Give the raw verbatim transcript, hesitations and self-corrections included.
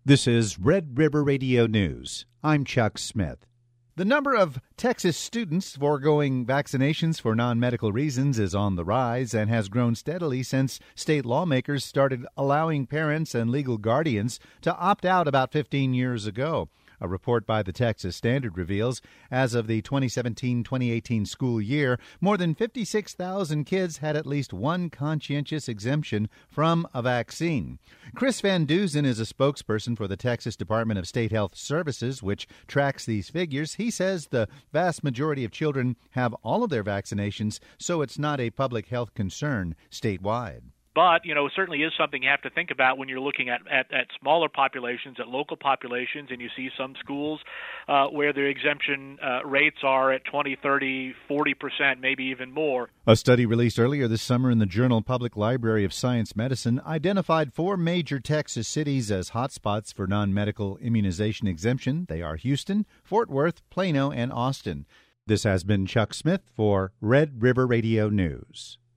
This is Red River Radio News. I'm Chuck Smith. The number of Texas students foregoing vaccinations for non-medical reasons is on the rise and has grown steadily since state lawmakers started allowing parents and legal guardians to opt out about fifteen years ago. A report by the Texas Standard reveals, as of the twenty seventeen twenty eighteen school year, more than fifty-six thousand kids had at least one conscientious exemption from a vaccine. Chris Van Duzen is a spokesperson for the Texas Department of State Health Services, which tracks these figures. He says the vast majority of children have all of their vaccinations, so it's not a public health concern statewide. But, you know, it certainly is something you have to think about when you're looking at, at, at smaller populations, at local populations, and you see some schools uh, where their exemption uh, rates are at twenty, thirty, forty percent, maybe even more. A study released earlier this summer in the journal Public Library of Science Medicine identified four major Texas cities as hotspots for non-medical immunization exemption. They are Houston, Fort Worth, Plano, and Austin. This has been Chuck Smith for Red River Radio News.